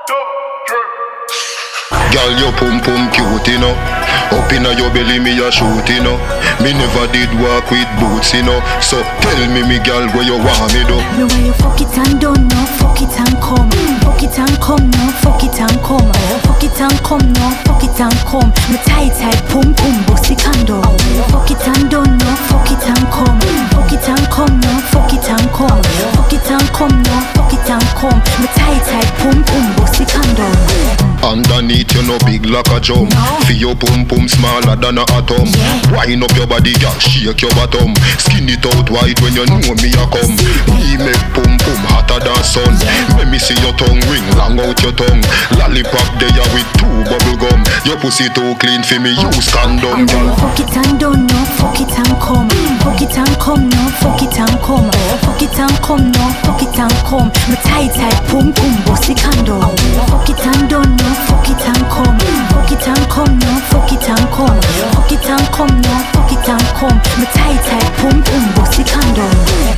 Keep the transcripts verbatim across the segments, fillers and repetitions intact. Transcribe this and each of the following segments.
Girl, your pum pum cute, you know. Up inna your belly, me a shoot, you know. Me never did walk with boots, you know. So tell me, me girl, where you want me do? Me where you fuck it and don't know, fuck it and come. Fuck it and come, no, fuck it and come. Fuck it and come, no, fuck it and come. Me tight tight pum pum, bossy condo. Fuck it and don't know, fuck it and come. Fuck it and come, no, fuck it and come. Fuck it and come, no, fuck it and come. Me tight tight pum pum, bossy condo. Underneath you no big like a jump. No. Feel your pum pum smaller than a atom. Yeah. Wind up your body, girl, shake your bottom. Skin it out wide when you know me a come. Me make pum pum hotter than sun. Let me see your tongue ring long out your tongue. Lollipop there with two bubble gum. Your pussy too clean for me use condom, girl. Fuck it and don't know, fuck it and come. Fuck it and come, no, fuck it and come. Fuck it and come, no, fuck it and come. Me tight tight pum pum, bossy condo. Fuck it and don't know, fuck it and come. Fuck it and come, no, fuck it and come. Fuck it and come, no, fuck it and come. Me tight tight pum pum, bossy condo.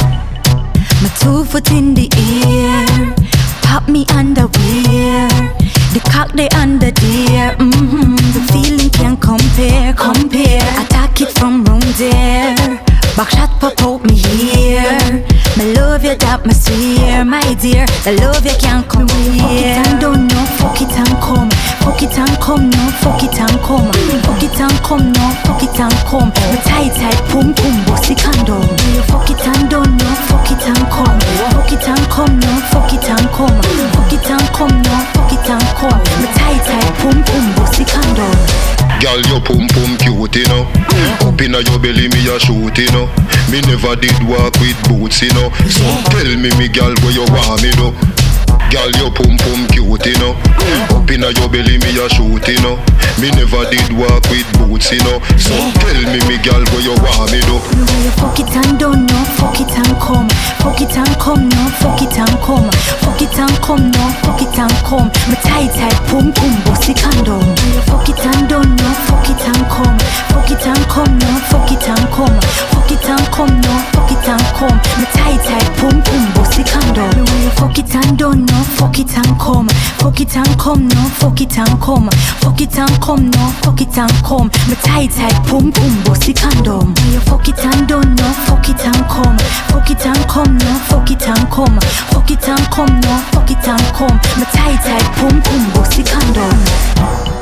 My two foot in the air, pop me underwear. The cock they under there, mm-hmm. The feeling can't compare, compare. Attack it from round there. Back shot pop out me here. Me love you that me swear, my dear. The love you can't come here. Fuck it and don't know, fuck it and come. Fuck it and come, no, fuck it and come. Fuck it and come, no, fuck it and come. Me tight tight pum pum, bossy condom. Fuck it and don't know, fuck it and come. Fuck it and come, no, fuck it and come. Fuck it and come, no, fuck it and come. Me tight tight pum pum, bossy condom. Girl, your pum pum cute, you know. Up inna your belly, me a shoot, you know. Me never did walk with boots, you know. So tell me, me girl, where you want me do? Girl, your pum pum cute, you know. Up inna your belly, me a shoot, you know. Me never did walk with boots, you know. So tell me, me girl, where you want me do? Me where you fuck it and don't know, fuck it and come. Fuck it and come, no, fuck it and come. Fuck it and come, no, fuck it and come. Me tight tight pum pum, bossy condom. Me fuck it and don't know, fuck it and come. Fuck it and come, no, fuck it and come. Fuck it and come, no, fuck it and come. Me tight tight pum pum, bossy condom. Me where you fuck it and don't know, fuck it and come. Fuck it and come, no, fuck it and come. Fuck it and come, no, fuck it and come. Me tight tight pum pum, bossy condom. Me you fuck it and don't know, fuck it and come. Fuck it and come, no, fuck it and come. Fuck it and come, no, fuck it and come. Me tight tight pum pum, bossy condom.